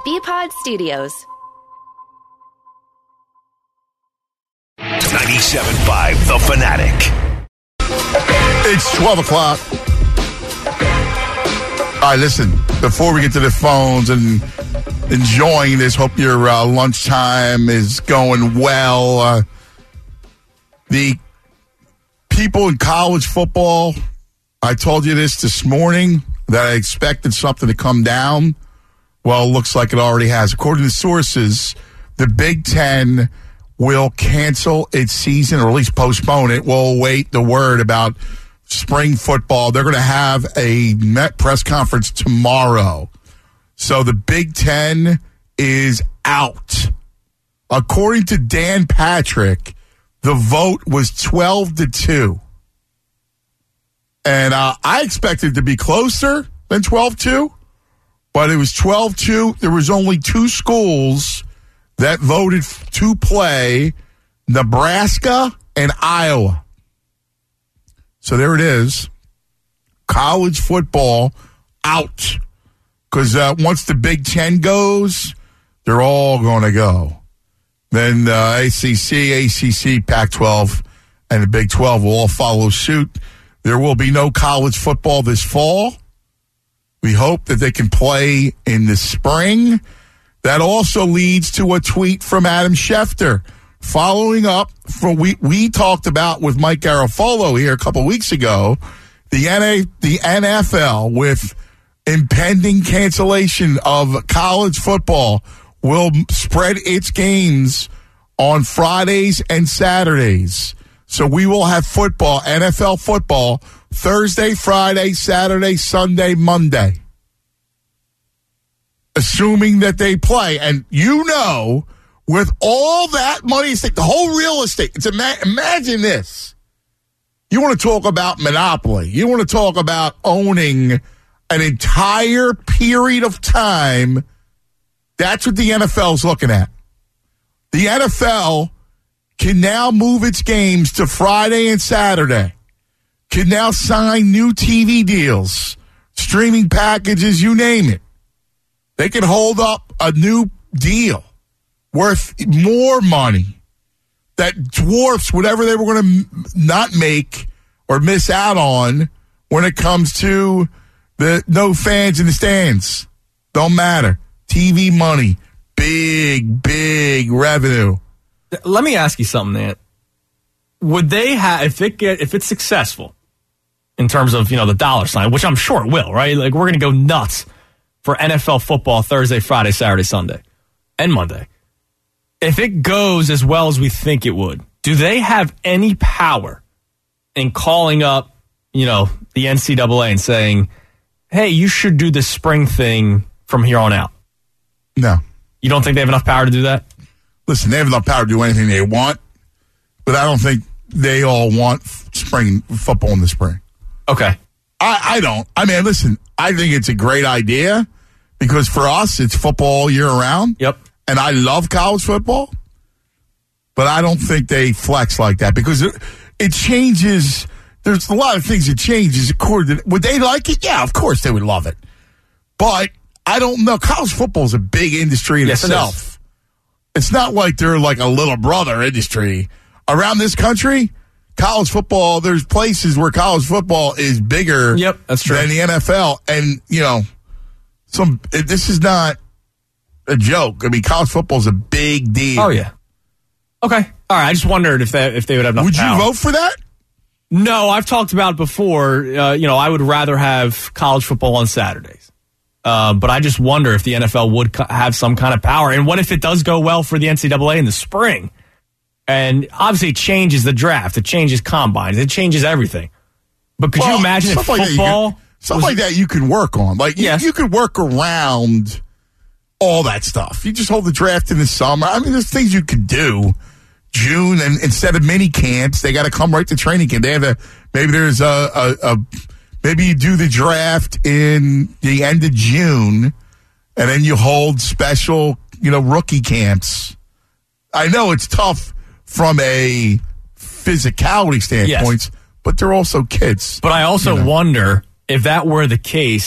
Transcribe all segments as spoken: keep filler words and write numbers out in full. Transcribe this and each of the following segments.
B-Pod Studios. ninety-seven point five The Fanatic. It's twelve o'clock. All right, listen, before we get to the phones and enjoying this, hope your uh, lunchtime is going well. Uh, the people in college football, I told you this this morning, that I expected something to come down. Well, it looks like it already has. According to sources, the Big Ten will cancel its season, or at least postpone it. We'll await the word about spring football. They're going to have a Met press conference tomorrow. So the Big Ten is out. According to Dan Patrick, the vote was twelve to two. And uh, I expected it to be closer than twelve two, but it was twelve two. There was only two schools that voted to play, Nebraska and Iowa. So there it is. College football out. Because uh, once the Big Ten goes, they're all going to go. Then uh, A C C, A C C, Pac twelve, and the Big twelve will all follow suit. There will be no college football this fall. We hope that they can play in the spring. That also leads to a tweet from Adam Schefter. Following up from we we talked about with Mike Garafolo here a couple weeks ago, the N A, the N F L with impending cancellation of college football will spread its games on Fridays and Saturdays. So we will have football, N F L football, Thursday, Friday, Saturday, Sunday, Monday. Assuming that they play. And you know, with all that money, the whole real estate, it's ima- imagine this. You want to talk about monopoly. You want to talk about owning an entire period of time. That's what the N F L is looking at. The N F L can now move its games to Friday and Saturday. Can now sign new T V deals, streaming packages, you name it. They can hold up a new deal worth more money that dwarfs whatever they were going to m- not make or miss out on when it comes to the no fans in the stands. Don't matter. T V money, big, big revenue. Let me ask you something, Ant. Would they have, if it get, if it's successful in terms of, you know, the dollar sign, which I'm sure it will, right? Like, we're going to go nuts for N F L football Thursday, Friday, Saturday, Sunday, and Monday. If it goes as well as we think it would, do they have any power in calling up, you know, the N C double A and saying, hey, you should do the spring thing from here on out? No. You don't think they have enough power to do that? Listen, they have enough power to do anything they want, but I don't think they all want spring football in the spring. Okay. I, I don't. I mean, listen, I think it's a great idea because for us, it's football year round. Yep. And I love college football, but I don't think they flex like that because it, it changes. There's a lot of things that changes. According to, would they like it? Yeah, of course they would love it. But I don't know. College football is a big industry in yes, itself. It It's not like they're like a little brother industry. Around this country, college football, there's places where college football is bigger yep, that's true. than the N F L. And, you know, some this is not a joke. I mean, college football is a big deal. Oh, yeah. Okay. All right. I just wondered if they, if they would have enough Would power. you vote for that? No, I've talked about it before. Uh, you know, I would rather have college football on Saturdays. Uh, but I just wonder if the N F L would co- have some kind of power. And what if it does go well for the N C double A in the spring? And obviously it changes the draft. It changes combines. It changes everything. But could well, you imagine if like football... Can, stuff was, like that you can work on. Like, yes. you, you can work around all that stuff. You just hold the draft in the summer. I mean, there's things you can do. June, and instead of mini camps, they got to come right to training camp. They have a... Maybe there's a... a, a Maybe you do the draft in the end of June, and then you hold special, you know, rookie camps. I know it's tough from a physicality standpoint, yes. but they're also kids. But I also you know? wonder if that were the case,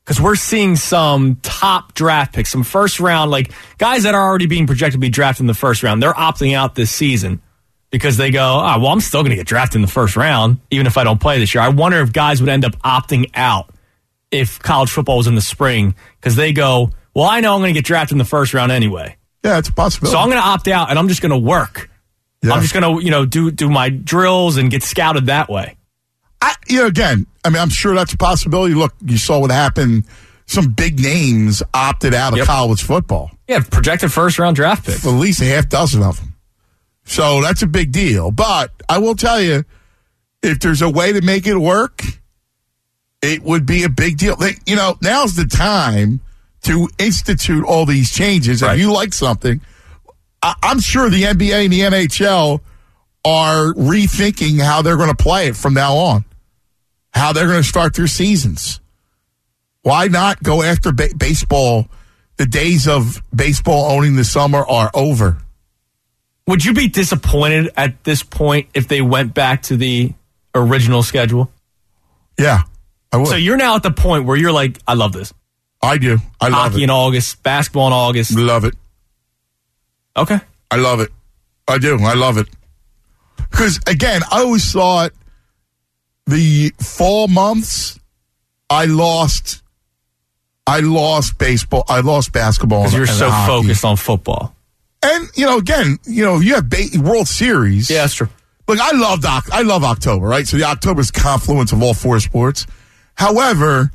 Because we're seeing some top draft picks, some first round, like guys that are already being projected to be drafted in the first round. They're opting out this season because they go, oh, well, I'm still going to get drafted in the first round, even if I don't play this year. I wonder if guys would end up opting out if college football was in the spring because they go, well, I know I'm going to get drafted in the first round anyway. Yeah, it's a possibility. So I'm going to opt out and I'm just going to work. Yeah. I'm just going to, you know, do do my drills and get scouted that way. I, you know, again, I mean, I'm sure that's a possibility. Look, you saw what happened. Some big names opted out of yep. college football. Yeah, projected first-round draft picks. At least a half dozen of them. So that's a big deal. But I will tell you, if there's a way to make it work, it would be a big deal. They, you know, now's the time to institute all these changes. Right. If you like something, I, I'm sure the N B A and the N H L are rethinking how they're going to play it from now on, how they're going to start their seasons. Why not go after ba- baseball? The days of baseball owning the summer are over. Would you be disappointed at this point if they went back to the original schedule? Yeah, I would. So you're now at the point where you're like, I love this. I do. I love Hockey it. in August, basketball in August. Love it. Okay. I love it. I do. I love it. Because, again, I always thought the fall months, I lost I lost baseball. I lost basketball. Because you're and so hockey. focused on football. And, you know, again, you know, you have ba- World Series. Yeah, that's true. Look, I love doc- I love October, right? So the October's confluence of all four sports. However,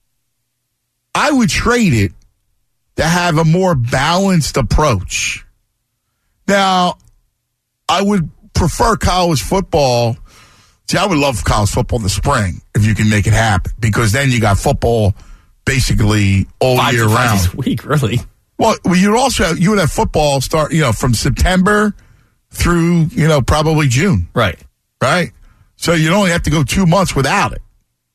I would trade it to have a more balanced approach. Now, I would prefer college football. See, I would love college football in the spring if you can make it happen, because then you got football basically all Five year to five round. days a week, really. Well, you'd also have, you would have football start, you know, from September through, you know, probably June. Right. Right? So you'd only have to go two months without it.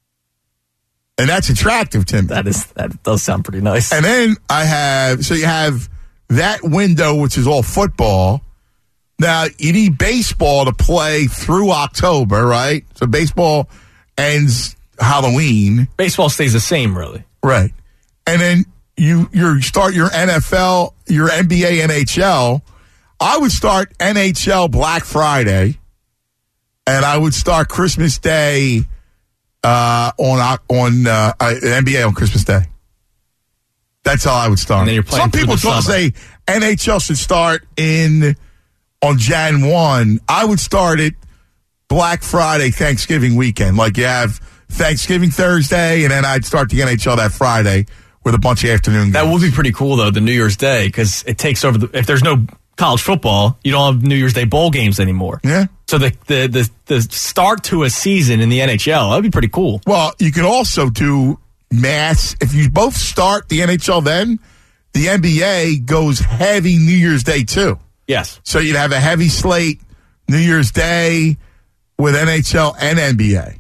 And that's attractive to me. That is that does sound pretty nice. And then I have, so you have that window, which is all football. Now, you need baseball to play through October, right? So baseball ends Halloween. Baseball stays the same, really. Right. And then you you start your N F L, your N B A, N H L. I would start N H L Black Friday, and I would start Christmas Day uh, on on uh, N B A on Christmas Day. That's how I would start. And then you're playing Some people through the say N H L should start in on January first. I would start it Black Friday, Thanksgiving weekend. Like you have Thanksgiving Thursday, and then I'd start the N H L that Friday with a bunch of afternoon games. That would be pretty cool, though, the New Year's Day, because it takes over the. If there's no college football, you don't have New Year's Day bowl games anymore. Yeah. So the the the, the start to a season in the N H L, that'd be pretty cool. Well, you could also do mass. If you both start the N H L then, the N B A goes heavy New Year's Day, too. Yes. So you'd have a heavy slate New Year's Day with N H L and N B A.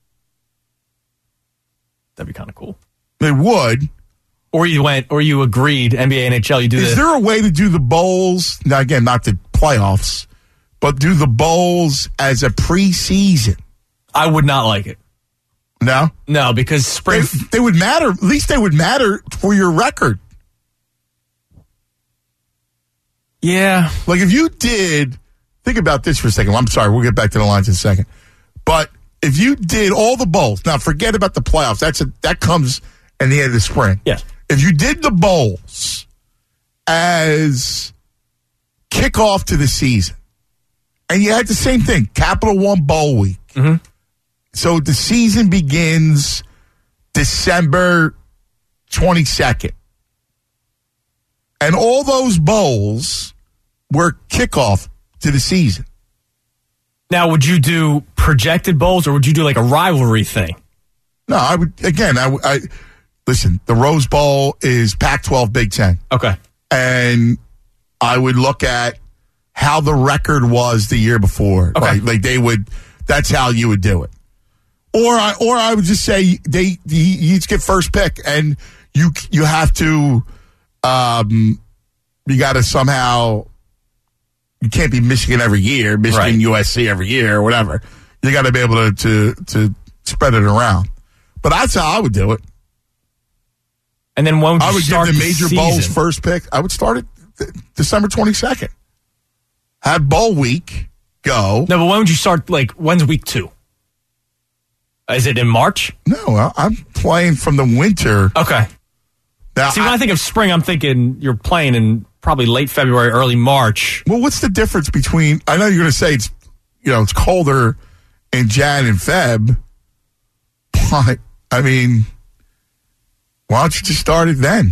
That'd be kind of cool. It would. Or you went, or you agreed, N B A, N H L, you do Is the, there a way to do the bowls? Now, again, not the playoffs, but do the bowls as a preseason? I would not like it. No? No, because spring. They, they would matter. At least they would matter for your record. Yeah. Like if you did, think about this for a second. I'm sorry, we'll get back to the lines in a second. But if you did all the bowls, now forget about the playoffs. That's a, that comes in the end of the spring. Yes. If you did the bowls as kickoff to the season, and you had the same thing, Capital One Bowl Week. Mm-hmm. So the season begins December twenty-second. And all those bowls were kickoff to the season. Now, would you do projected bowls or would you do like a rivalry thing? No, I would, again, I, I listen, the Rose Bowl is Pac twelve Big Ten. Okay. And I would look at how the record was the year before. Okay. Right? Like they would, that's how you would do it. Or I, or I would just say they, you each get first pick and you, you have to, um, you got to somehow, you can't be Michigan every year, Michigan, Right. U S C every year or whatever. You got to be able to, to, to spread it around. But that's how I would do it. And then when would you I would start give the the major season? bowls first pick. I would start it th- December twenty-second. Have bowl week go. No, but when would you start? Like, when's week two? Is it in March? No, I- I'm playing from the winter. Okay. Now, See, when I, I think of spring, I'm thinking you're playing in probably late February, early March. Well, what's the difference between? I know you're going to say it's, you know, it's colder in Jan and Feb, but I mean, why don't you just start it then?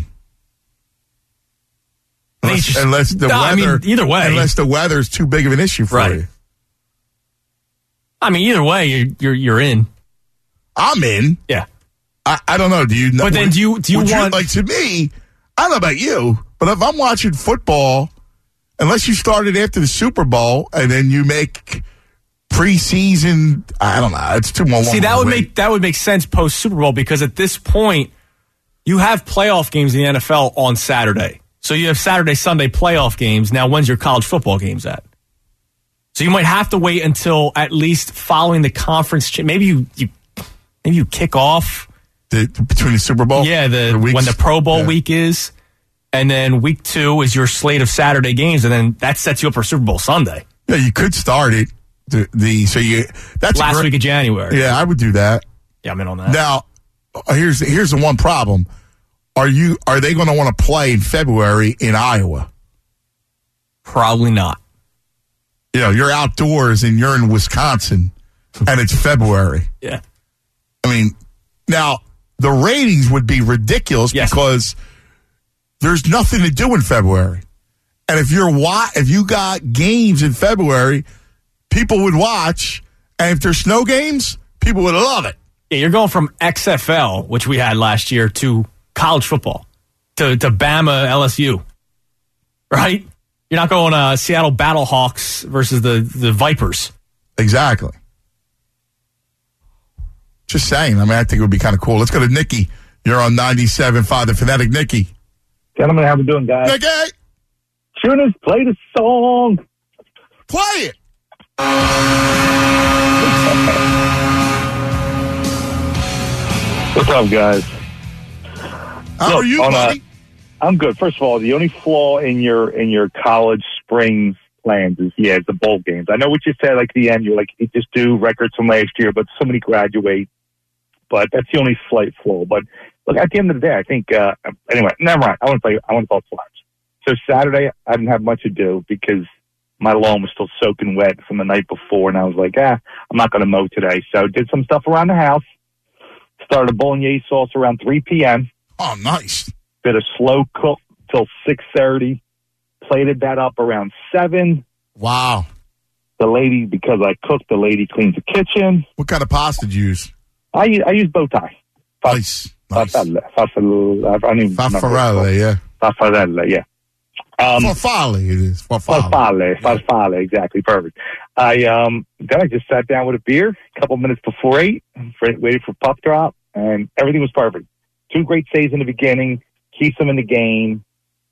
Unless, just, unless the no, weather, I mean, either way, unless the weather is too big of an issue for right. you. I mean, either way, you're you're, you're in. I'm in. Yeah. I, I don't know. Do you know? But then do you do you want want like to me? I don't know about you, but if I'm watching football, unless you started after the Super Bowl and then you make preseason, I don't know. It's too long. See, that would wait. make that would make sense post Super Bowl because at this point, you have playoff games in the N F L on Saturday. So you have Saturday, Sunday playoff games. Now, when's your college football games at? So you might have to wait until at least following the conference. Cha- maybe you, you maybe you kick off the, between the Super Bowl. Yeah, the, the weeks, when the Pro Bowl yeah. week is, and then week two is your slate of Saturday games, and then that sets you up for Super Bowl Sunday. Yeah, you could start it. The, the so you that's last great, week of January. Yeah, I would do that. Yeah, I'm in on that. Now, here's here's the one problem. Are you are they going to want to play in February in Iowa? Probably not. You know, you're outdoors and you're in Wisconsin, and it's February. Yeah. I mean, now the ratings would be ridiculous yes. because there's nothing to do in February, and if you're wa- if you got games in February, people would watch, and if there's snow games, people would love it. Yeah, you're going from X F L, which we had last year, to college football, to, to Bama L S U, right? You're not going uh, Seattle Battlehawks versus the, the Vipers. Exactly. Just saying. I mean, I think it would be kind of cool. Let's go to Nikki. You're on ninety-seven point five, The Fanatic. Nikki. Gentlemen, how we doing, guys? Nikki! Tuners, play the song. Play it! What's up, guys? How Look, are you, on buddy? A, I'm good. First of all, the only flaw in your in your college spring plans is, yeah, it's the bowl games. I know what you said, like, at the end, you're like, you just do records from last year, but so many graduate. But that's the only slight flaw. But, look, at the end of the day, I think, uh, anyway, never mind. I want to play, I want to talk Flyers. So Saturday, I didn't have much to do because my lawn was still soaking wet from the night before, and I was like, ah, I'm not going to mow today. So did some stuff around the house. Started a bolognese sauce around three p.m. Oh, nice. Did a slow cook till six thirty. Plated that up around seven. Wow. The lady, because I cooked, the lady cleans the kitchen. What kind of pasta did you use? I use, I use bow tie. Fa- Nice. nice. Farfalle. Farfalle. I don't even remember. Farfalle, yeah. Farfalle, yeah. Um, Farfalle, it is. Farfalle. Farfalle. Farfalle, exactly. Perfect. I um then I just sat down with a beer a couple minutes before eight, waited for puck drop, and everything was perfect. Two great saves in the beginning, keeps them in the game,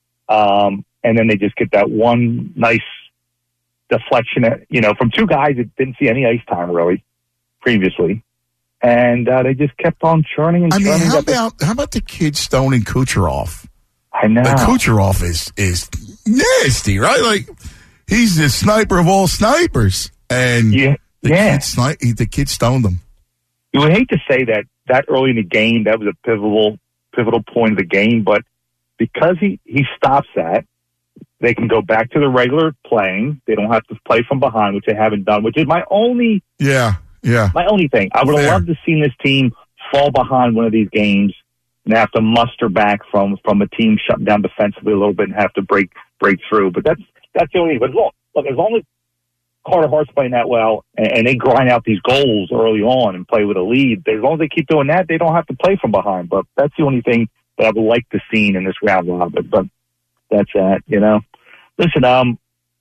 um, and then they just get that one nice deflection, at, you know, from two guys that didn't see any ice time really previously, and uh, they just kept on churning and I churning. mean, how the- about how about the kid stoning Kucherov? I know. Like, Kucherov is is nasty, right? Like, he's the sniper of all snipers, and Yeah, the yeah. kid sni- he, the kid stoned him. You would hate to say that that early in the game, that was a pivotal pivotal point of the game, but because he, he stops that, they can go back to the regular playing. They don't have to play from behind, which they haven't done, which is my only Yeah, yeah. my only thing. I would have Fair. loved to see this team fall behind one of these games and have to muster back from, from a team shutting down defensively a little bit and have to break break through. But that's that's the only. But look, look as long as Carter Hart's playing that well and, and they grind out these goals early on and play with a lead, as long as they keep doing that, they don't have to play from behind. But that's the only thing that I would like to see in this round robin. But that's that, you know. Listen, um,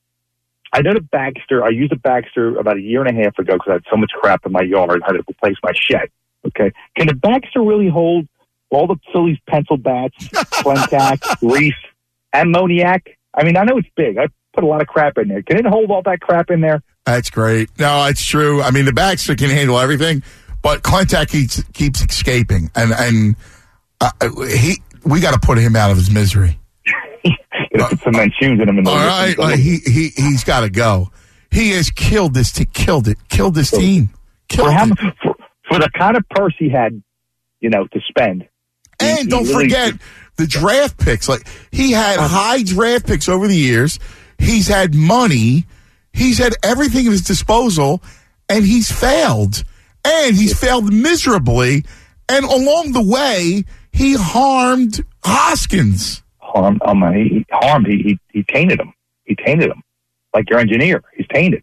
I know the Baxter. I used a Baxter about a year and a half ago because I had so much crap in my yard. I had to replace my shed. Okay, can the Baxter really hold all the Phillies pencil bats, Clentac, Reese, ammoniac? I mean, I know it's big. I put a lot of crap in there. Can it hold all that crap in there? That's great. No, it's true. I mean, the Baxter can handle everything, but Clentac keeps, keeps escaping, and and uh, he we got to put him out of his misery. You know, put some Mancunians in him. In the all right, like he he he's got to go. He has killed this team. Killed it. Killed this team. Killed for, it. how, for, for the kind of purse he had, you know, to spend. And he, don't he really, forget the draft picks. Like he had high draft picks over the years. He's had money. He's had everything at his disposal, and he's failed. And he's failed miserably. And along the way, he harmed Hoskins. Harmed, um, he harmed. He, he he tainted him. He tainted him, like your engineer. He's tainted.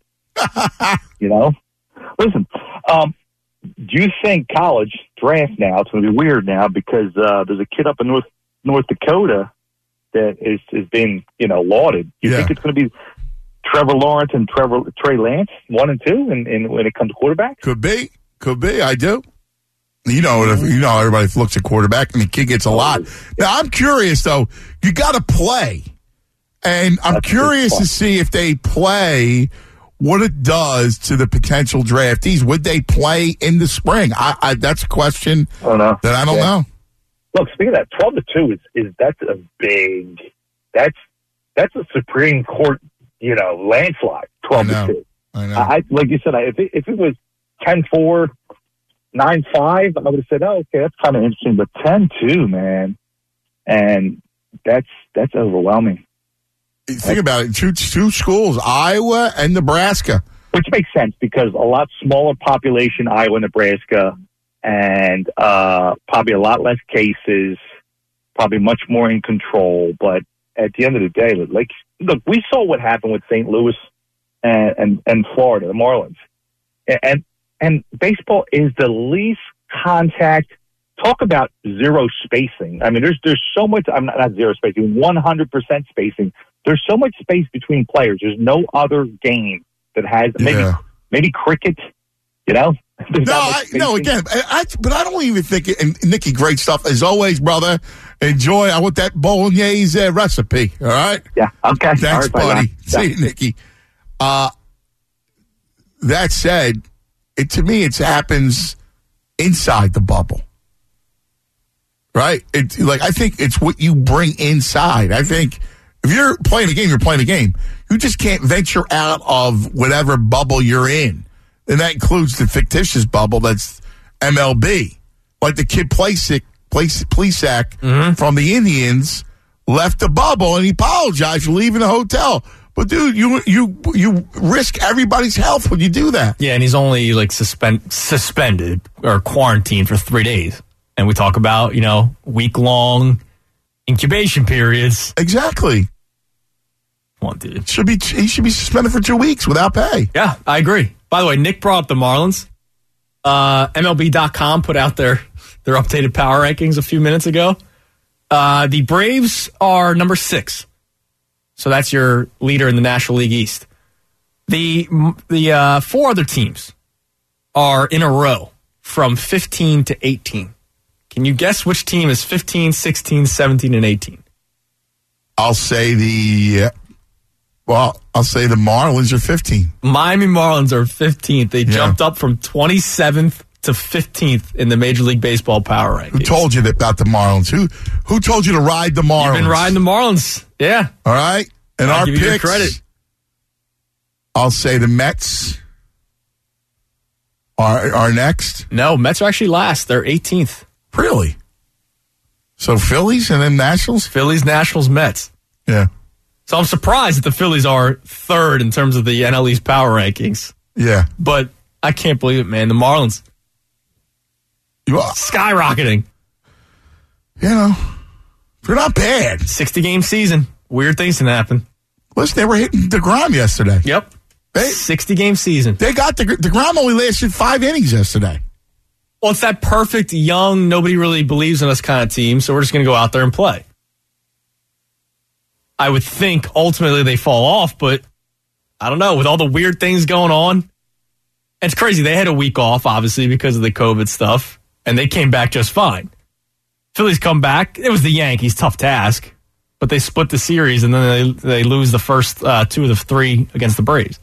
You know. Listen, um, do you think college draft now? It's going to be weird now because uh, there's a kid up in North North Dakota that is is being you know lauded. You Yeah. think it's going to be Trevor Lawrence and Trevor Trey Lance, one and two, and, and when it comes to quarterback? Could be. Could be. I do. You know, if, you know, everybody looks at quarterback, and the kid gets a lot. Now, I'm curious though. You got to play, and I'm That's curious good to see if they play. What it does to the potential draftees. Would they play in the spring? I, I that's a question I don't know. that I don't Yeah. know. Look, speaking of that, twelve to two is, is that's a big that's that's a Supreme Court, you know, landslide. Twelve I know. to two. I know. I like you said, I, if it, if it was ten four, nine five, I would have said, oh, okay, that's kind of interesting. But ten two, man, and that's that's overwhelming. Think about it. Two, two schools, Iowa and Nebraska. Which makes sense because a lot smaller population, Iowa, Nebraska, and uh, probably a lot less cases, probably much more in control. But at the end of the day, like, look, we saw what happened with Saint Louis and, and, and Florida, the Marlins. And, and baseball is the least contact. Talk about zero spacing. I mean, there's there's so much, I'm not, not zero spacing, one hundred percent spacing. There's so much space between players. There's no other game that has maybe Yeah. maybe cricket, you know? There's No, not much I, spacing. no. Again, I, I, but I don't even think. It, and Nikki, great stuff as always, brother. Enjoy. I want that bolognese uh, recipe. All right. Yeah. Okay. Thanks, All right, buddy. bye, bye. See you, Nikki. Uh, that said, it to me, it happens inside the bubble. Right? It's like I think it's what you bring inside. I think if you're playing a game, you're playing a game. You just can't venture out of whatever bubble you're in. And that includes the fictitious bubble that's M L B. Like the kid Plesac, Plesac mm-hmm. from the Indians left the bubble and he apologized for leaving the hotel. But dude, you you you risk everybody's health when you do that. Yeah, and he's only like suspend suspended or quarantined for three days. And we talk about, you know, week long incubation periods. Exactly. Come on, dude. Should be he should be suspended for two weeks without pay. Yeah, I agree. By the way, Nick brought up the Marlins. Uh, M L B dot com put out their their updated power rankings a few minutes ago. Uh, the Braves are number six. So that's your leader in the National League East. The the uh, four other teams are in a row from fifteen to eighteen. Can you guess which team is fifteen, sixteen, seventeen, and eighteen? I'll say the well, I'll say the Marlins are fifteen. Miami Marlins are fifteenth. They Yeah. jumped up from twenty-seventh to fifteenth in the Major League Baseball power rankings. Who told you that about the Marlins? Who who told you to ride the Marlins? You've been riding the Marlins. Yeah. All right. And I'll our give you your picks, credit. I'll say the Mets are are next. No, Mets are actually last. They're eighteenth. Really? So Phillies and then Nationals? Phillies, Nationals, Mets. Yeah. So I'm surprised that the Phillies are third in terms of the N L East power rankings. Yeah. But I can't believe it, man. The Marlins You are, skyrocketing. you know, they're not bad. sixty-game season. Weird things can happen. Listen, they were hitting DeGrom yesterday. Yep. They sixty-game season. they got the DeGrom only lasted five innings yesterday. Well, it's that perfect, young, nobody really believes in us kind of team, so we're just going to go out there and play. I would think ultimately they fall off, but I don't know. With all the weird things going on, it's crazy. They had a week off, obviously, because of the COVID stuff, and they came back just fine. Phillies come back. It was the Yankees, tough task, but they split the series, and then they, they lose the first uh, two of the three against the Braves.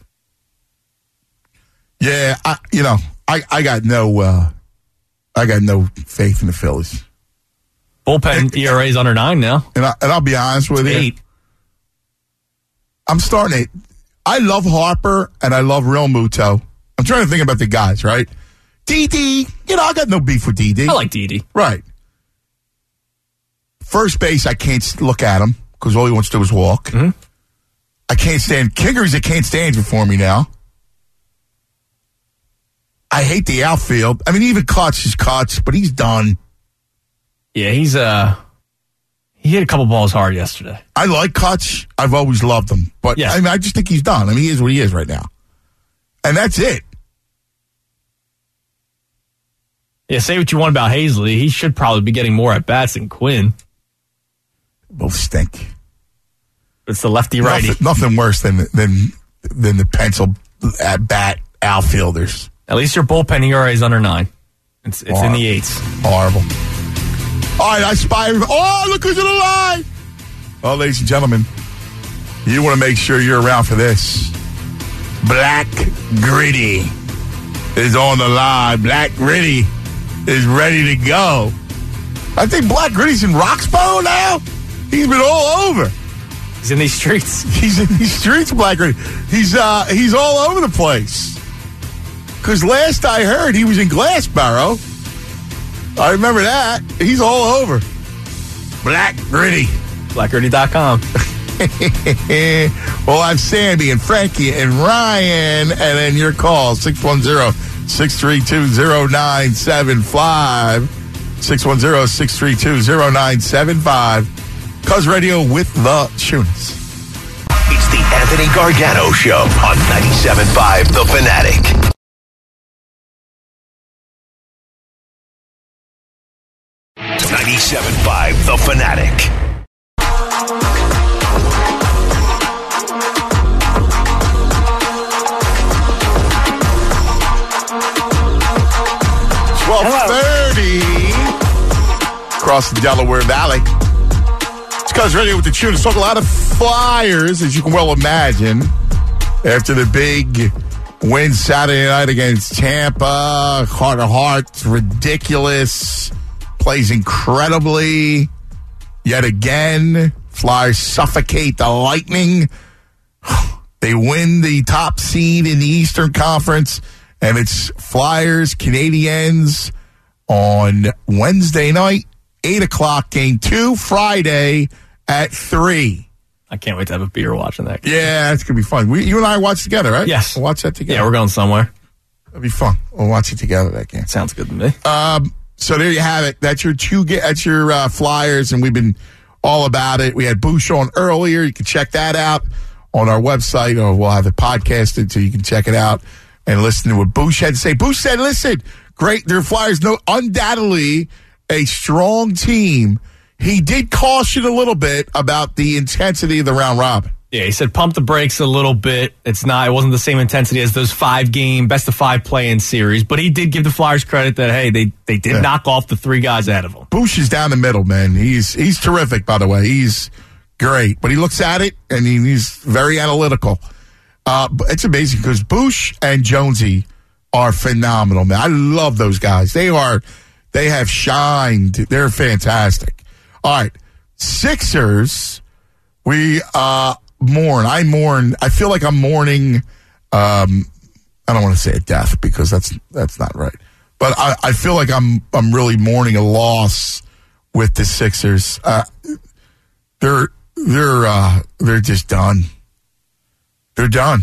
Yeah, I, you know, I, I got no uh, I got no faith in the Phillies. Bullpen E R A is under nine now. And, I, and I'll be honest with you. Eight. I'm starting to. I love Harper and I love Real Muto. I'm trying to think about the guys, right? Didi, you know, I got no beef with Didi. I like Didi. Right. First base, I can't look at him because all he wants to do is walk. Mm-hmm. I can't stand Kiggers. I can't stand you for me now. I hate the outfield. I mean, even Kutch is Kutch, but he's done. Yeah, he's uh, he hit a couple balls hard yesterday. I like Kutch. I've always loved him, but yes. I mean, I just think he's done. I mean, he is what he is right now, and that's it. Yeah, say what you want about Hazley. He should probably be getting more at bats than Quinn. Both stink. It's the lefty righty. Nothing, nothing worse than than than the pencil at bat outfielders. At least your bullpen E R A is under nine. It's it's Horrible. in the eights. Horrible. All right, I spy. Oh, look who's in the line. Well, ladies and gentlemen, you want to make sure you're around for this. Black Gritty is on the line. Black Gritty is ready to go. I think Black Gritty's in Roxborough now. He's been all over. He's in these streets. He's in these streets, Black Gritty. He's uh, he's all over the place. Because last I heard, he was in Glassboro. I remember that. He's all over. Black Gritty. black gritty dot com. Well, I'm Sammy and Frankie and Ryan. And then your call, six one zero, six three two, zero nine seven five. six one zero, six three two, zero nine seven five. Cuz Radio with the Tunes. It's the Anthony Gargano Show on ninety-seven point five The Fanatic. ninety-seven point five The Fanatic. twelve thirty across the Delaware Valley. It's Cuz Radio with the Tunes. Talk a lot of Flyers, as you can well imagine, after the big win Saturday night against Tampa. Heart to heart, ridiculous. Plays incredibly. Yet again, Flyers suffocate the Lightning. They win the top seed in the Eastern Conference. And it's Flyers, Canadiens on Wednesday night, eight o'clock, game two, Friday at three. I can't wait to have a beer watching that game. Yeah, it's going to be fun. We, you and I watch together, right? Yes. We'll watch that together. Yeah, we're going somewhere. It'll be fun. We'll watch it together, that game. Sounds good to me. Um, so there you have it. That's your two. That's your uh, Flyers, and we've been all about it. We had Bush on earlier. You can check that out on our website, or we'll have it podcasted so you can check it out and listen to what Bush had to say. Bush said, listen, great, their Flyers, no, undoubtedly a strong team. He did caution a little bit about the intensity of the round robin. Yeah, he said pump the brakes a little bit. It's not, it wasn't the same intensity as those five game, best of five play-in series, but he did give the Flyers credit that, hey, they, they did yeah. knock off the three guys ahead of them. Bush is down the middle, man. He's, he's terrific, by the way. He's great, but he looks at it and he, he's very analytical. Uh, it's amazing because Bush and Jonesy are phenomenal, man. I love those guys. They are, they have shined. They're fantastic. All right. Sixers, we uh, mourn. I mourn. I feel like I'm mourning. Um, I don't want to say a death because that's that's not right. But I, I feel like I'm I'm really mourning a loss with the Sixers. Uh, they're they're uh, they're just done. They're done.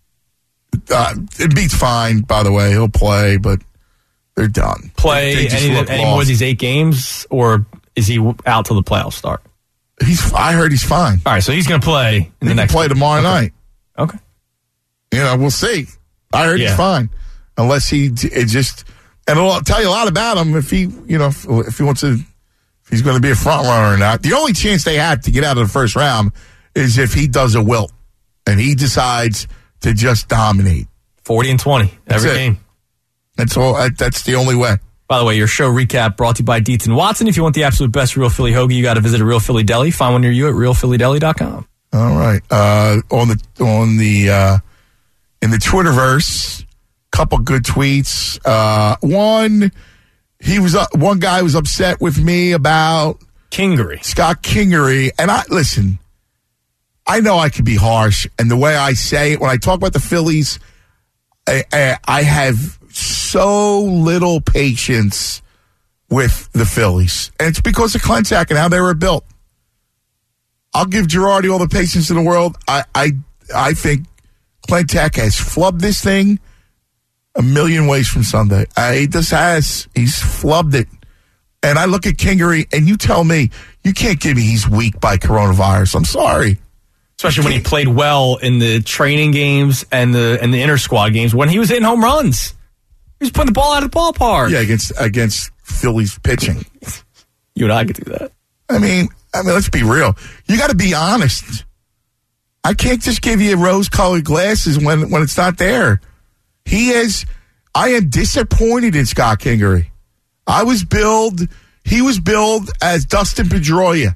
Uh, it beats fine, by the way. He'll play, but they're done. Play they, they any, any more of these eight games, or is he out till the playoffs start? He's. I heard he's fine. All right, so he's going to play in he the next. Play tomorrow okay. night. Okay. You know, we'll see. I heard yeah. he's fine, unless he it just. And it'll tell you a lot about him if he, you know, if, if he wants to, if he's going to be a front runner or not. The only chance they have to get out of the first round is if he does a wilt. And he decides to just dominate. forty and twenty every game. That's all. That's the only way. By the way, your show recap brought to you by Dietz and Watson. If you want the absolute best Real Philly hoagie, you got to visit a Real Philly Deli. Find one near you at real philly deli dot com. All right. Uh, on the on the uh, in the Twitterverse, couple good tweets. Uh, one, he was uh, one guy was upset with me about Kingery. Scott Kingery. And I listen, I know I can be harsh, and the way I say it, when I talk about the Phillies, I, I, I have so little patience with the Phillies. And it's because of Klentak and how they were built. I'll give Girardi all the patience in the world. I I, I think Klentak has flubbed this thing a million ways from Sunday. Uh, he just has. He's flubbed it. And I look at Kingery, and you tell me, you can't give me he's weak by coronavirus. I'm sorry. Especially when he played well in the training games and the and the inter-squad games when he was hitting home runs. He was putting the ball out of the ballpark. Yeah, against against Phillies pitching. You and I could do that. I mean, I mean, let's be real. You got to be honest. I can't just give you rose-colored glasses when, when it's not there. He is. I am disappointed in Scott Kingery. I was billed. He was billed as Dustin Pedroia.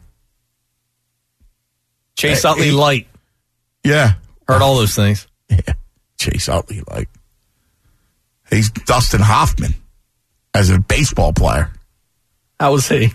Chase Utley uh, light. Yeah, heard all those things. Yeah, Chase Utley light. He's Dustin Hoffman as a baseball player. How was he?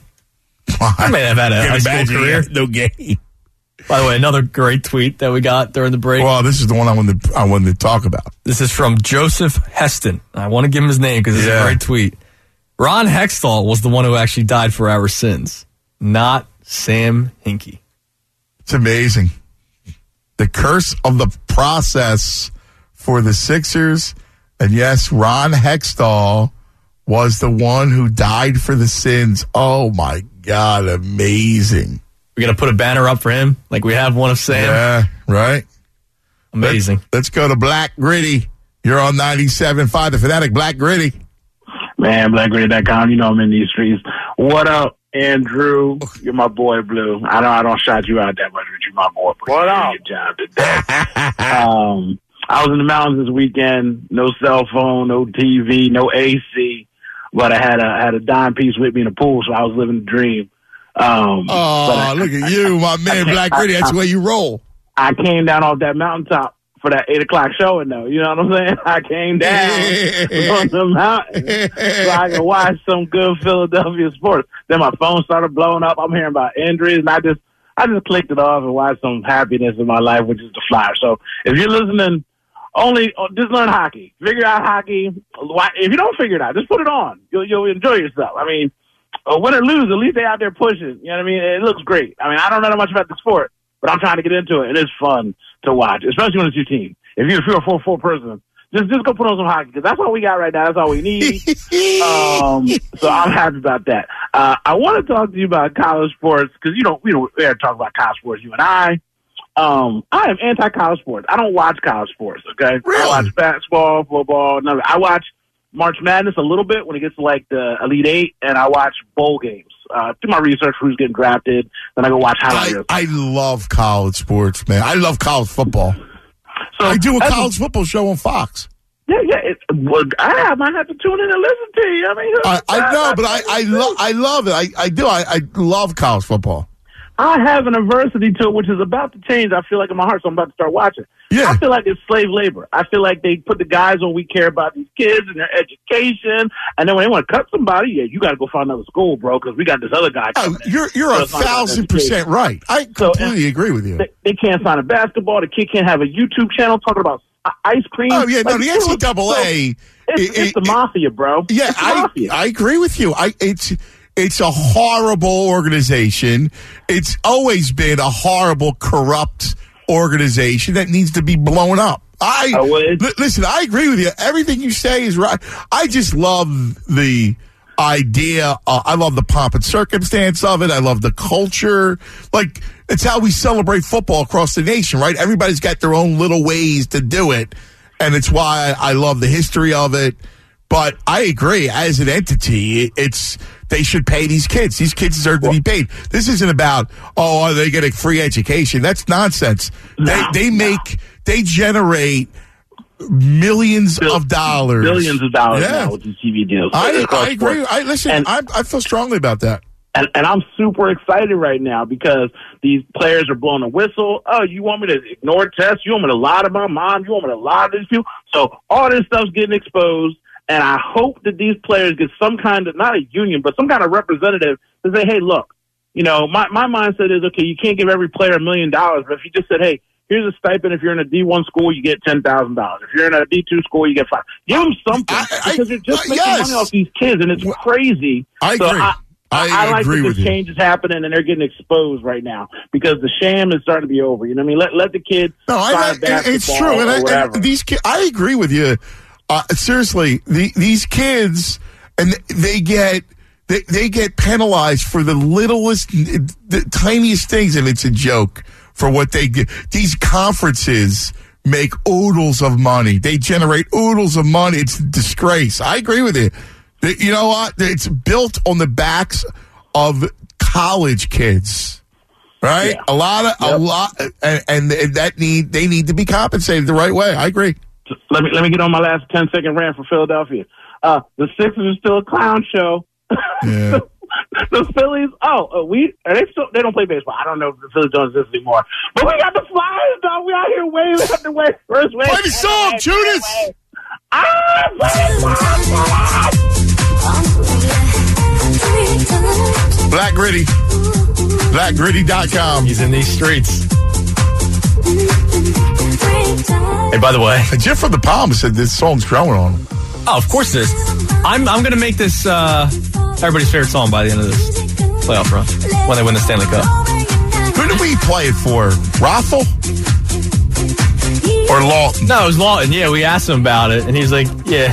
I may have had a high school career. No game. By the way, another great tweet that we got during the break. Well, this is the one I wanted to, I wanted to talk about. This is from Joseph Heston. I want to give him his name because it's yeah. a great tweet. Ron Hextall was the one who actually died for our sins, not Sam Hinkie. It's amazing. The curse of the process for the Sixers. And yes, Ron Hextall was the one who died for the sins. Oh, my God. Amazing. We're going to put a banner up for him like we have one of Sam. Yeah, right. Amazing. Let's, let's go to Black Gritty. You're on ninety-seven point five, The Fanatic. Black Gritty. Man, black gritty dot com. You know I'm in these streets. What up, Andrew? You're my boy, Blue. I know I don't shout you out that much, but you're my boy. What up? Good job today. um, I was in the mountains this weekend. No cell phone, no T V, no A C. But I had a I had a dime piece with me in the pool, so I was living the dream. Um, oh, I, look at you, my man, Black Gritty. That's the way you roll. I came down off that mountaintop for that eight o'clock showing, though. You know what I'm saying? I came down on the mountain so I could watch some good Philadelphia sports. Then my phone started blowing up. I'm hearing about injuries, and I just I just clicked it off and watched some happiness in my life, which is the Flyers. So if you're listening, only just learn hockey. Figure out hockey. If you don't figure it out, just put it on. You'll, you'll enjoy yourself. I mean, win or lose, at least they out there pushing. You know what I mean? It looks great. I mean, I don't know that much about the sport, but I'm trying to get into it, and it's fun to watch, especially when it's your team. If you're, if you're a four four person, just just go put on some hockey, because that's all we got right now. That's all we need. um, so I'm happy about that. Uh, I want to talk to you about college sports, because you don't we don't we don't talk about college sports, you and I. Um, I am anti-college sports. I don't watch college sports. Okay, really? I watch basketball, football. No, I watch March Madness a little bit when it gets to like the Elite Eight, and I watch bowl games. Uh, do my research for who's getting drafted, then I go watch highlights. I, I love college sports, man. I love college football. So I do a college football show on Fox. Yeah, yeah. It, well, I might have to tune in and listen to you. I mean, I, I know, but I, I, lo- I love it. I, I do. I, I love college football. I have an adversity to it, which is about to change, I feel like, in my heart, so I'm about to start watching. Yeah. I feel like it's slave labor. I feel like they put the guys on, we care about these kids and their education, and then when they want to cut somebody, yeah, you got to go find another school, bro, because we got this other guy. Oh, you're you're a thousand percent right. I completely so, agree with you. They, they can't sign a basketball. The kid can't have a YouTube channel talking about ice cream. Oh, yeah, like, no, the N C double A. It's, it, it's the mafia, bro. Yeah, it's the I, mafia. I agree with you. I It's... It's a horrible organization. It's always been a horrible, corrupt organization that needs to be blown up. I oh, well, l- listen. I agree with you. Everything you say is right. I just love the idea. Uh, I love the pomp and circumstance of it. I love the culture. Like, it's how we celebrate football across the nation, right? Everybody's got their own little ways to do it, and it's why I love the history of it. But I agree, as an entity, it's they should pay these kids. These kids deserve to be paid. This isn't about, oh, are they getting free education? That's nonsense. No, they they make no. they generate millions Bill, of dollars, billions of dollars yeah. now with these T V deals. I, I agree. I listen. And, I, I feel strongly about that. And, and I'm super excited right now because these players are blowing a whistle. Oh, you want me to ignore tests? You want me to lie to my mom? You want me to lie to these people? So all this stuff's getting exposed. And I hope that these players get some kind of, not a union, but some kind of representative to say, hey, look, you know, my, my mindset is, okay, you can't give every player a million dollars, but if you just said, hey, here's a stipend. If you're in a D one school, you get ten thousand dollars. If you're in a D two school, you get five. Give them something I, I, because you're just uh, making yes. money off these kids, and it's crazy. I agree. So I, I, I, I like agree that with this you. change is happening, and they're getting exposed right now because the sham is starting to be over. You know what I mean? Let let the kids No, I, try I, basketball it's true. And, or I, whatever. and these kids, I agree with you. Uh, seriously, the, these kids, and they get they, they get penalized for the littlest, the tiniest things, and it's a joke for what they get. These conferences make oodles of money. They generate oodles of money. It's a disgrace. I agree with you. You know what? It's built on the backs of college kids, right? Yeah. A lot of Yep. a lot, and, and that need they need to be compensated the right way. I agree. Let me let me get on my last ten second rant for Philadelphia. Uh, the Sixers are still a clown show. Yeah. The Phillies, oh, uh, we are they still they don't play baseball. I don't know if the Phillies don't exist anymore. But we got the Flyers, dog. We out here waving up the way first way. Play the song, Judas. Ah, Black Gritty. black gritty dot com. He's in these streets. Hey, by the way, Jeff from the Palm said this song's growing on him. oh, of course it is. I'm I'm gonna make this uh, everybody's favorite song by the end of this playoff run when they win the Stanley Cup. Who did we play it for? Rothel? Or Lawton? No, it was Lawton. Yeah, we asked him about it, and he was like, "Yeah."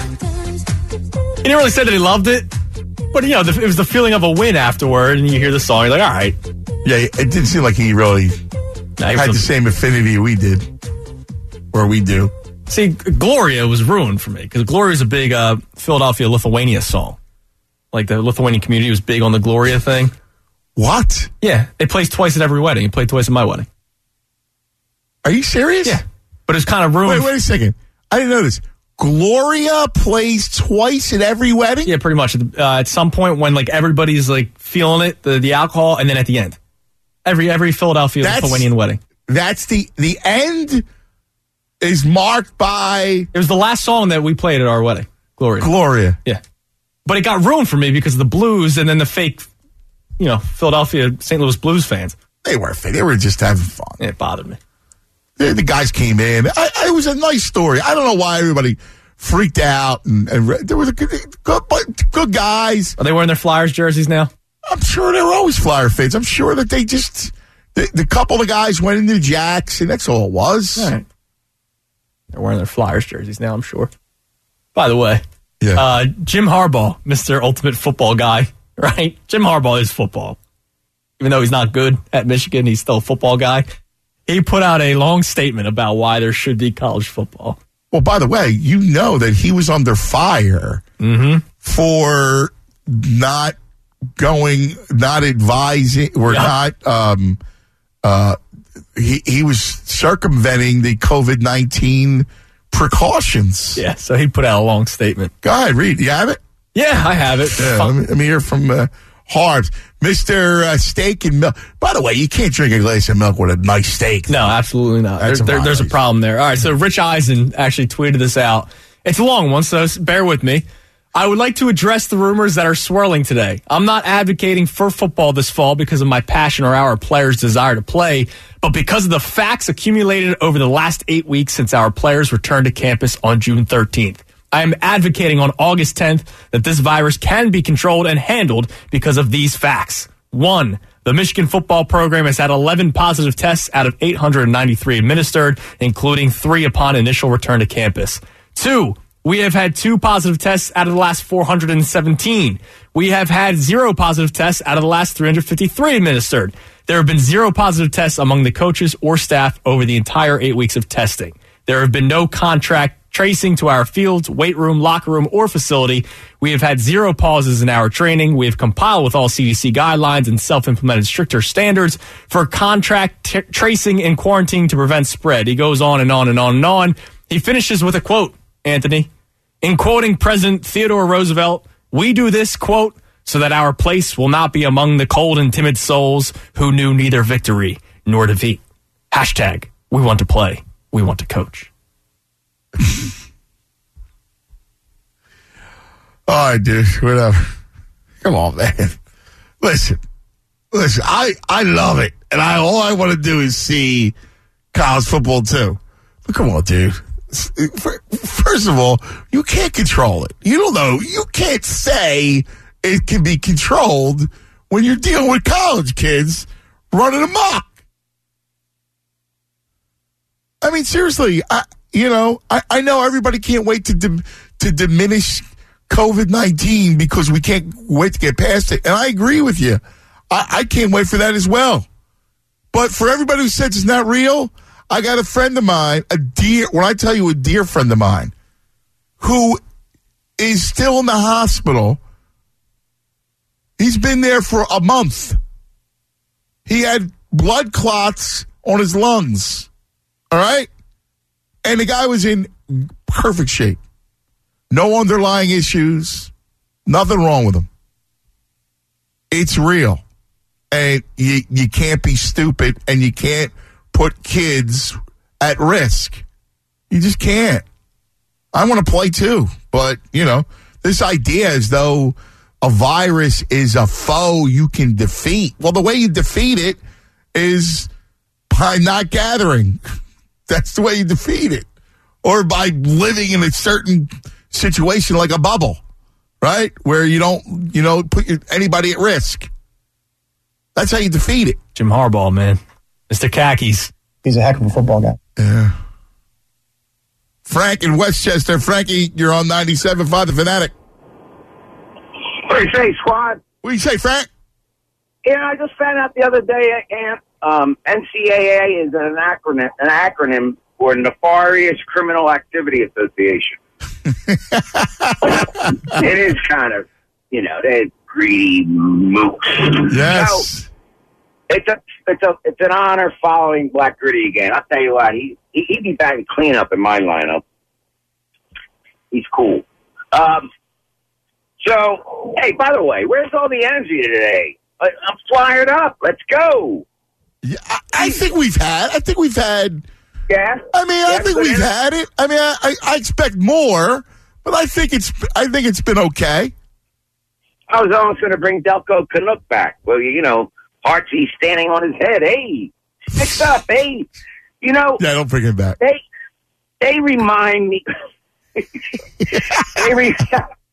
He didn't really say that he loved it, but you know, the, it was the feeling of a win afterward. And you hear the song, you're like, "All right." Yeah, it didn't seem like he really Nah, he had was the a- same affinity we did, or we do. See, Gloria was ruined for me because Gloria is a big uh, Philadelphia Lithuania song. Like the Lithuanian community was big on the Gloria thing. What? Yeah, it plays twice at every wedding. It played twice at my wedding. Are you serious? Yeah, but it's kind of ruined. Wait, wait a second. I didn't know this. Gloria plays twice at every wedding? Yeah, pretty much. Uh, at some point when like everybody's like feeling it, the, the alcohol, and then at the end, every every Philadelphia That's- Lithuanian wedding. That's the the end is marked by It was the last song that we played at our wedding, Gloria. Gloria. Yeah, but it got ruined for me because of the blues and then the fake, you know, Philadelphia Saint Louis Blues fans. They were fake. They were just having fun. It bothered me. The, the guys came in. I, I, it was a nice story. I don't know why everybody freaked out. And, and re- there was a good, good, good guys. Are they wearing their Flyers jerseys now? I'm sure they were always Flyer fans. I'm sure that they just the, the couple of guys went into the Jacks, and that's all it was. All right. They're wearing their Flyers jerseys now, I'm sure. By the way, Yeah. uh, Jim Harbaugh, Mister Ultimate Football Guy, right? Jim Harbaugh is football. Even though he's not good at Michigan, he's still a football guy. He put out a long statement about why there should be college football. Well, by the way, you know that he was under fire for not going, not advising, or Yeah. not. Um, uh, he he was circumventing the COVID nineteen precautions. Yeah, so he put out a long statement. Go ahead, read. You have it? Yeah, I have it. Yeah, let, me, let me hear from uh, Harbs. Mister Uh, steak and milk. By the way, you can't drink a glass of milk with a nice steak. No, absolutely not. That's There, a there, there's a violation. problem there. All right, so Rich Eisen actually tweeted this out. It's a long one, so s- bear with me. I would like to address the rumors that are swirling today. I'm not advocating for football this fall because of my passion or our players' desire to play, but because of the facts accumulated over the last eight weeks since our players returned to campus on June thirteenth. I am advocating on August tenth that this virus can be controlled and handled because of these facts. One, the Michigan football program has had eleven positive tests out of eight hundred ninety-three administered, including three upon initial return to campus. Two, we have had two positive tests out of the last four hundred seventeen. We have had zero positive tests out of the last three hundred fifty-three administered. There have been zero positive tests among the coaches or staff over the entire eight weeks of testing. There have been no contract tracing to our fields, weight room, locker room, or facility. We have had zero pauses in our training. We have compiled with all C D C guidelines and self-implemented stricter standards for contract t- tracing and quarantine to prevent spread. He goes on and on and on and on. He finishes with a quote, Anthony. In quoting President Theodore Roosevelt, we do this, quote, so that our place will not be among the cold and timid souls who knew neither victory nor defeat. Hashtag, we want to play. We want to coach. All right, dude. Whatever. Come on, man. Listen. Listen, I, I love it. And I all I want to do is see college football, too. But come on, dude. First of all, you can't control it. You don't know. You can't say it can be controlled when you're dealing with college kids running amok. I mean, seriously, I, you know, I, I know everybody can't wait to dim, to diminish COVID nineteen because we can't wait to get past it. And I agree with you. I, I can't wait for that as well. But for everybody who says it's not real, I got a friend of mine, a dear, when I tell you a dear friend of mine, who is still in the hospital. He's been there for a month. He had blood clots on his lungs. All right? And the guy was in perfect shape. No underlying issues. Nothing wrong with him. It's real. And you, you can't be stupid and you can't put kids at risk. You just can't. I want to play too. But, you know, this idea as though a virus is a foe you can defeat. Well, the way you defeat it is by not gathering. That's the way you defeat it. Or by living in a certain situation like a bubble, right? Where you don't, you know, put your, anybody at risk. That's how you defeat it. Jim Harbaugh, man. Mister Khakis. He's a heck of a football guy. Yeah. Frank in Westchester. Frankie, you're on ninety-seven point five The Fanatic. What do you say, squad? What do you say, Frank? Yeah, I just found out the other day, Ant, um, N C A A is an acronym, an acronym for Nefarious Criminal Activity Association. It is kind of, you know, they're greedy mooks. Yes. So, it's a, it's a, it's an honor following Black Gritty again. I'll tell you what, he, he he'd be back in cleanup in my lineup. He's cool. Um, so, hey, by the way, where's all the energy today? I, I'm fired up. Let's go. Yeah, I, I think we've had. I think we've had. Yeah. I mean, I yeah, think we've had it. I mean, I, I, I expect more, but I think it's. I think it's been okay. I was almost going to bring Delco Canuck back. Well, you know, Archie standing on his head. Hey, next up, hey, you know. Yeah, don't bring him back. They they remind me. they re-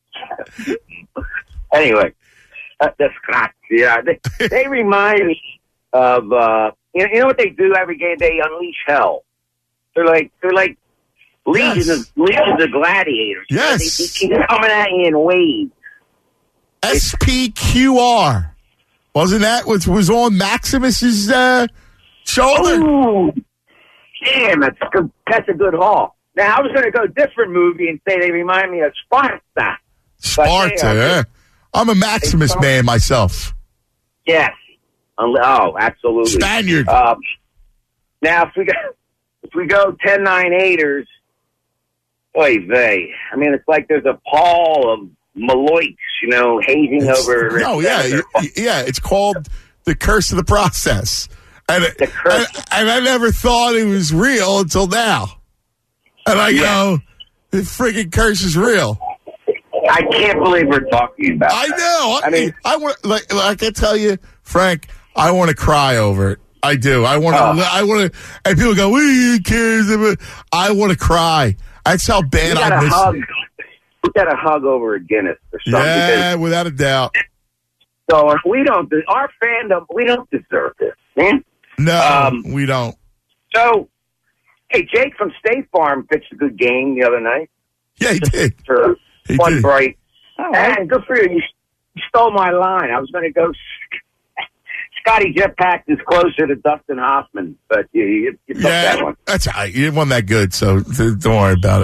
anyway, uh, that's not. Yeah, they, they remind me of uh, you know, you know what they do every game? They unleash hell. They're like they're like legions Yes. of legions of gladiators. Yes. They, they keep coming at you in waves. S P Q R. Wasn't that what was on Maximus's uh, shoulder? Ooh, damn, that's a good, that's a good haul. Now, I was going to go different movie and say they remind me of Sparta. Sparta, But, yeah, eh? I'm a Maximus man myself. Yes. Oh, absolutely. Spaniard. Um, now, if we go, if we go ten nine eighters, oy vey. I mean, it's like there's a pall of Maloiks, you know, hazing It's- over. No, yeah, you- yeah. It's called the curse of the process, and The curse. and, and I never thought it was real until now. And I go, the freaking curse is real. I can't believe we're talking about I that. know. I, I mean, I want like, like I tell you, Frank. I want to cry over it. I do. I want to. Oh. I want to. And people go, "Who cares?" I want to cry. That's how we bad got I a miss. hug. We got a hug over a Guinness or something. Yeah, without a doubt. So we don't. Our fandom. We don't deserve this, man. No, Um, we don't. So, hey, Jake from State Farm pitched a good game the other night. Yeah, he did. For He one did. bright. And good for you. You stole my line. I was going to go. Scotty Jetpack is closer to Dustin Hoffman, but you, you, you took that Yeah, one. that's all right. You didn't want that good, so th- don't worry about it.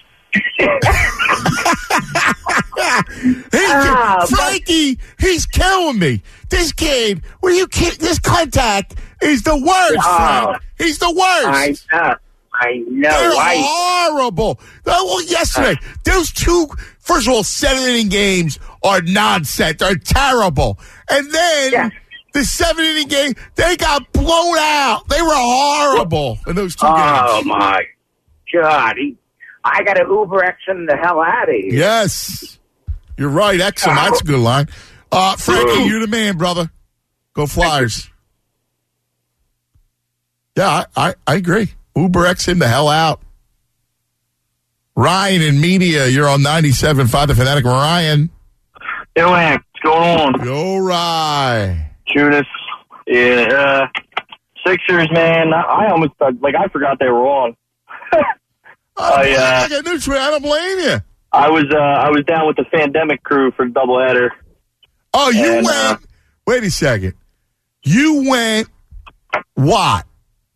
He, Ah, Frankie, he's killing me. This kid, were you kidding? This contact is the worst, Oh. Frank. He's the worst. I know. I know. They're I, horrible. Oh, well, yesterday, those two, first of all, seven inning games are nonsense. They're terrible. And then Yeah. the seven inning game, they got blown out. They were horrible in those two oh, games. my God. He, I got to Uber X him the hell out of here. Yes. You're right. Excellent. That's a good line. Uh, Frankie, you're the man, brother. Go Flyers. Yeah, I, I, I agree. Uber X him the hell out. Ryan in media, you're on ninety-seven point five The Fanatic. Ryan. Yo, man, what's going on? Yo, Ryan. Judas. Yeah, uh, Sixers, man. I almost, like, I forgot they were on. I, uh, I got news for you. I don't blame you. I was, uh, I was down with the Fandemic crew for the doubleheader. Oh, you and, went. Uh, wait a second. You went, what?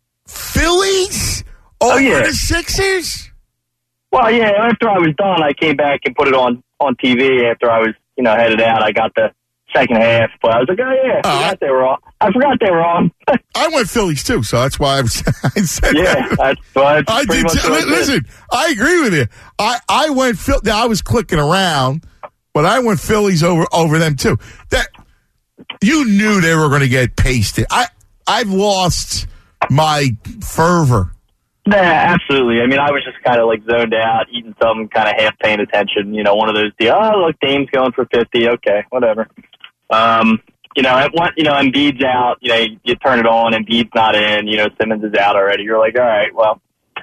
Phillies over oh, yeah. the Sixers? Well, yeah, after I was done, I came back and put it on, on T V after I was, you know, headed out. I got the second half, but I was like, oh, yeah, I forgot uh, they were on. I forgot they were on. I went Phillies, too, so that's why I, was, I said yeah, that. that's, well, that's I did. much T- listen, I agree with you. I, I went Phil. Now, I was clicking around, but I went Phillies over, over them, too. That you knew they were going to get pasted. I, I've lost my fervor. Nah, absolutely. I mean, I was just kind of like zoned out, eating something, kind of half paying attention. You know, one of those deals. Oh, look, Dame's going for fifty. Okay, whatever. Um, you know, at one, you know, Embiid's out. You know, you, you turn it on, Embiid's not in. You know, Simmons is out already. You're like, all right, well,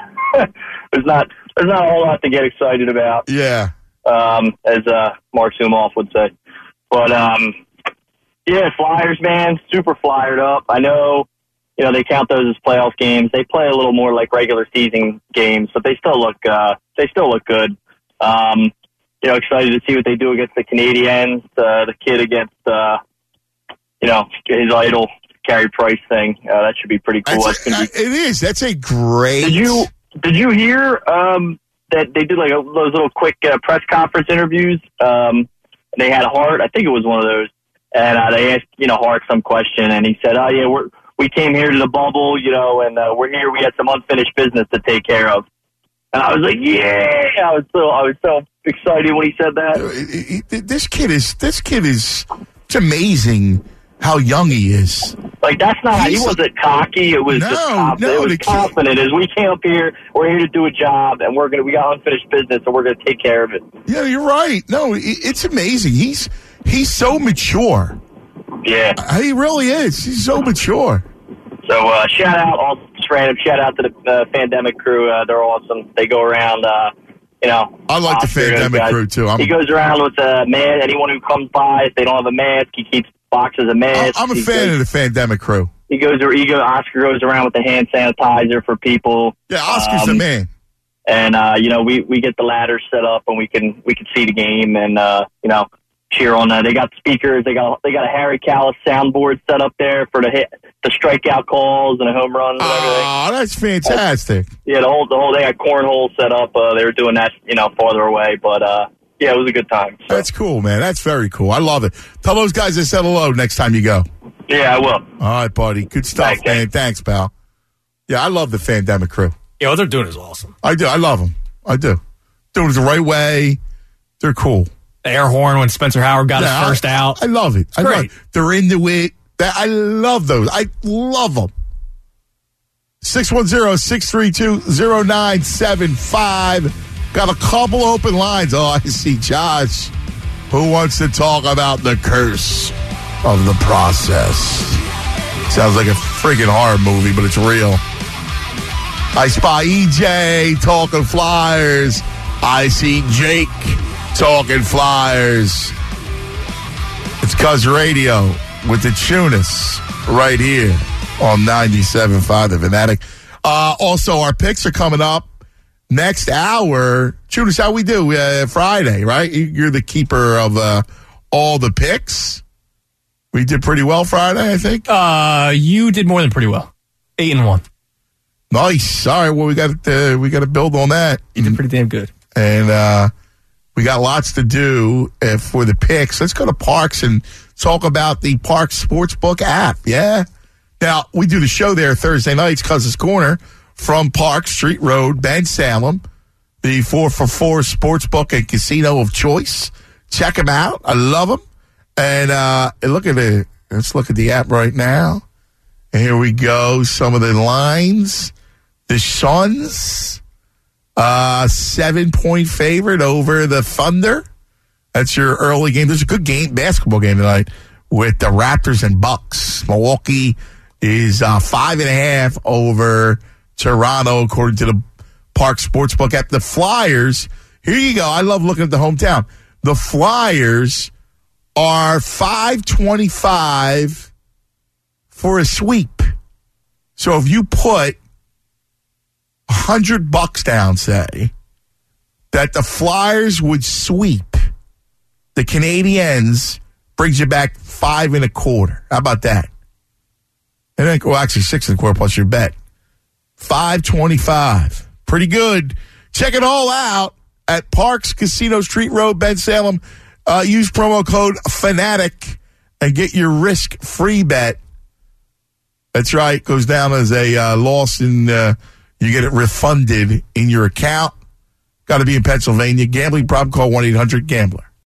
there's not there's not a whole lot to get excited about. Yeah. Um, as uh, Mark Zumoff would say, but um, yeah, Flyers, man, super flyered up. I know. You know, they count those as playoff games. They play a little more like regular season games, but they still look uh, they still look good. Um, you know, excited to see what they do against the Canadiens. Uh, the kid against, uh, you know, his idol, Carey Price thing. Uh, that should be pretty cool. That's That's a, be... It is. That's a great. Did you Did you hear um, that they did like a, those little quick uh, press conference interviews? Um, they had Hart. I think it was one of those, and uh, they asked you know Hart some question, and he said, "Oh yeah, we're." We came here to the bubble, you know, and uh, we're here. We had some unfinished business to take care of. And I was like, yeah! I was so I was so excited when he said that. This kid is this kid is. It's amazing how young he is. Like that's not. He's, he wasn't cocky. It was no, just confident. No, it was confident. As we came up here, we're here to do a job, and we're gonna. We got unfinished business, and we're gonna take care of it. Yeah, you're right. No, it's amazing. He's he's so mature. Yeah. He really is. He's so mature. So, uh, shout out, all just random shout out to the uh, Fandemic crew. Uh, they're awesome. They go around, uh, you know. I like the Fandemic crew, too. I'm, he goes around with a mask. Anyone who comes by, if they don't have a mask, he keeps boxes of masks. I'm a he fan goes, of the Fandemic crew. He goes, he goes, Oscar goes around with the hand sanitizer for people. Yeah, Oscar's um, the man. And, uh, you know, we, we get the ladders set up and we can, we can see the game and, uh, you know, cheer on that. They got speakers. They got they got a Harry Kalas soundboard set up there for the hit, the strikeout calls and the home runs. And everything. Oh, that's fantastic! Yeah, the whole the whole they had cornhole set up. Uh, they were doing that, you know, farther away, but uh, yeah, it was a good time. So. That's cool, man. That's very cool. I love it. Tell those guys I said hello next time you go. Yeah, I will. All right, buddy. Good stuff, Thanks, man. Thanks, pal. Yeah, I love the Fandemic crew. Yeah, what they're doing is awesome. I do. I love them. I do. Doing it the right way. They're cool. The air horn when Spencer Howard got yeah, his first I, out. I love it. It's I great. Love it. They're into it. I love those. I love them. six one zero, six three two, zero nine seven five. Got a couple open lines. Oh, I see Josh, who wants to talk about the curse of the process. Sounds like a freaking horror movie, but it's real. I spy E J talking Flyers. I see Jake talking Flyers. It's Cuz Radio with the Tunis right here on ninety-seven point five The Fanatic. Uh, also, our picks are coming up next hour. Tunis, how we do? Uh, Friday, right? You're the keeper of uh, all the picks. We did pretty well Friday, I think. Uh, you did more than pretty well. Eight and one. Nice. All right. Well, we got to we got to build on that. You did pretty damn good. And uh, we got lots to do uh, for the picks. Let's go to Parks and talk about the Parks Sportsbook app. Yeah. Now, we do the show there Thursday nights, Cuz's Corner, from Park Street Road, Ben Salem, the four for four Sportsbook and Casino of choice. Check them out. I love them. And uh, look at it. Let's look at the app right now. And here we go. Some of the lines. The Suns. Uh, seven-point favorite over the Thunder. That's your early game. There's a good game, basketball game tonight with the Raptors and Bucks. Milwaukee is uh, five and a half over Toronto, according to the Park Sportsbook app. The Flyers, here you go. I love looking at the hometown. The Flyers are five twenty-five for a sweep. So if you put a hundred bucks down, say, that the Flyers would sweep the Canadiens, brings you back five and a quarter. How about that? And then, well, actually six and a quarter plus your bet. five twenty-five. Pretty good. Check it all out at Parks Casino Street Road, Ben Salem. Uh, use promo code FANATIC and get your risk-free bet. That's right. Goes down as a uh, loss and uh, you get it refunded in your account. Got to be in Pennsylvania. Gambling problem, call one eight hundred gambler.